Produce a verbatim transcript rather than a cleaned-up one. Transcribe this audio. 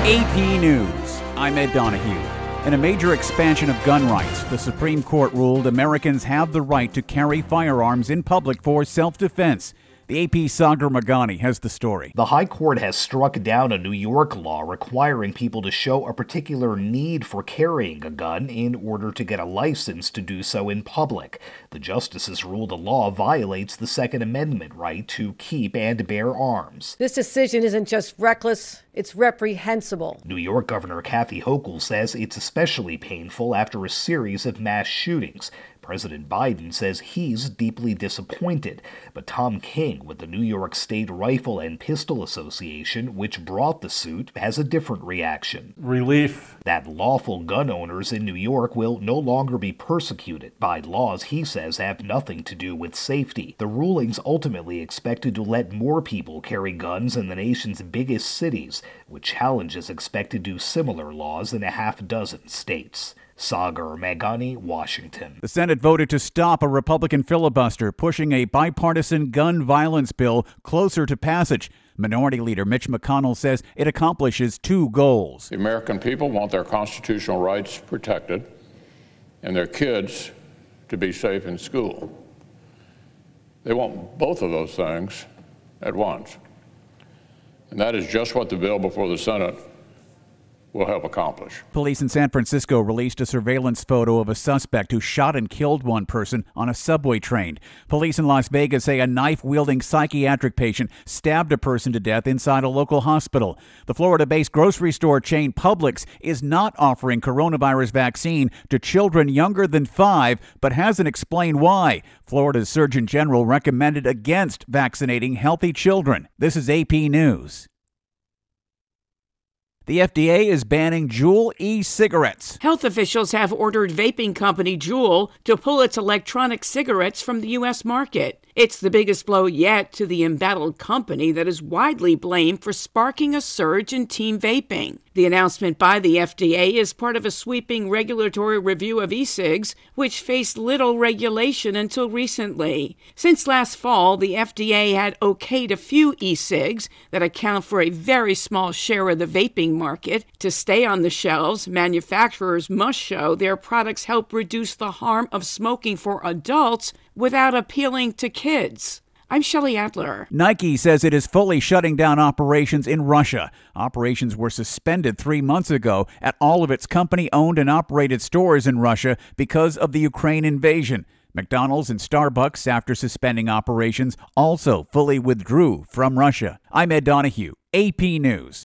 A P News, I'm Ed Donahue. In a major expansion of gun rights, the Supreme Court ruled Americans have the right to carry firearms in public for self-defense. The A P's Sagar Meghani has the story. The High Court has struck down a New York law requiring people to show a particular need for carrying a gun in order to get a license to do so in public. The justices ruled the law violates the Second Amendment right to keep and bear arms. This decision isn't just reckless, it's reprehensible. New York Governor Kathy Hochul says it's especially painful after a series of mass shootings. President Biden says he's deeply disappointed, but Tom King with the New York State Rifle and Pistol Association, which brought the suit, has a different reaction. Relief. That lawful gun owners in New York will no longer be persecuted by laws he says have nothing to do with safety. The ruling's ultimately expected to let more people carry guns in the nation's biggest cities, with challenges expected to similar laws in a half dozen states. Sagar Meghani, Washington. The Senate voted to stop a Republican filibuster pushing a bipartisan gun violence bill closer to passage. Minority Leader Mitch McConnell says it accomplishes two goals. The American people want their constitutional rights protected and their kids to be safe in school. They want both of those things at once. And that is just what the bill before the Senate will help accomplish. Police in San Francisco released a surveillance photo of a suspect who shot and killed one person on a subway train. Police in Las Vegas say a knife-wielding psychiatric patient stabbed a person to death inside a local hospital. The Florida-based grocery store chain Publix is not offering coronavirus vaccine to children younger than five, but hasn't explained why. Florida's Surgeon General recommended against vaccinating healthy children. This is A P News. The F D A is banning Juul e-cigarettes. Health officials have ordered vaping company Juul to pull its electronic cigarettes from the U S market. It's the biggest blow yet to the embattled company that is widely blamed for sparking a surge in teen vaping. The announcement by the F D A is part of a sweeping regulatory review of e-cigs, which faced little regulation until recently. Since last fall, the F D A had okayed a few e-cigs that account for a very small share of the vaping market. To stay on the shelves, manufacturers must show their products help reduce the harm of smoking for adults without appealing to kids. I'm Shelley Adler. Nike says it is fully shutting down operations in Russia. Operations were suspended three months ago at all of its company-owned and operated stores in Russia because of the Ukraine invasion. McDonald's and Starbucks, after suspending operations, also fully withdrew from Russia. I'm Ed Donahue, A P News.